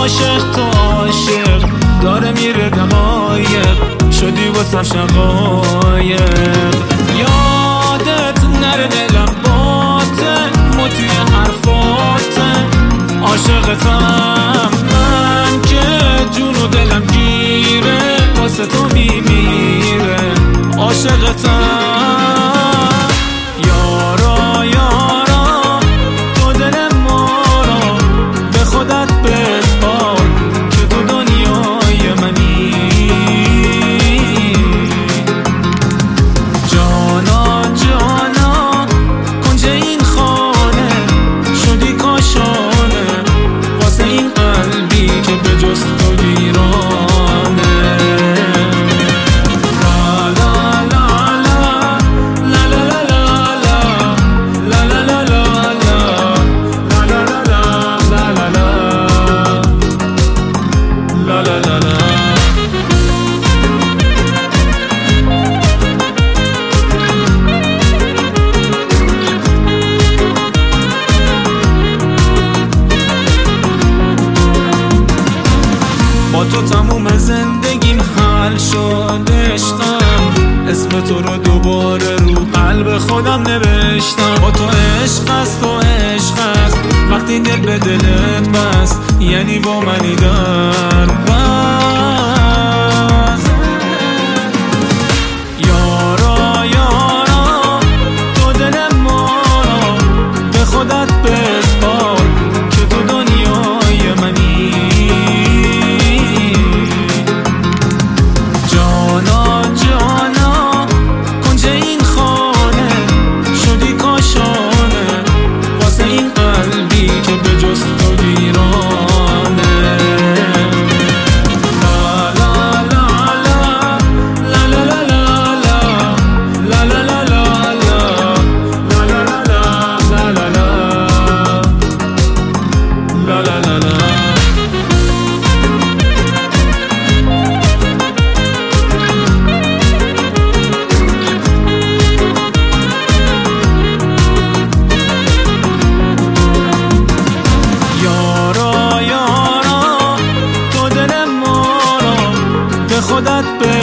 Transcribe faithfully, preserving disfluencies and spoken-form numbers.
عاشق تو عاشق داره میره دقایق، شدی واسم شقایق. یادت نره دلم باته موتی حرفاته، عاشقتم من که جون و دلم گیره، واسه تو میمیره عاشقتم. یارا یارا تو دل ما را به خودت بسپار که تو دنیای منی. جانا جانا کنج این خانه شدی کاشانه، واسه این قلبی که به جز تو ویرانه. با تو تموم زندگیم حل شد عشقم، اسم تو رو دوباره رو قلب خودم نوشتم. با تو عشق است و عشق است وقتی دل به دلت بست، یعنی با منی در بست. یارا یارا تو دل ما را به خودت بسپار که تو دنیای منی. جانا جانا کنج این خانه شدی کاشانه، واسه این قلبی که به جز تو ویرانه. خودت به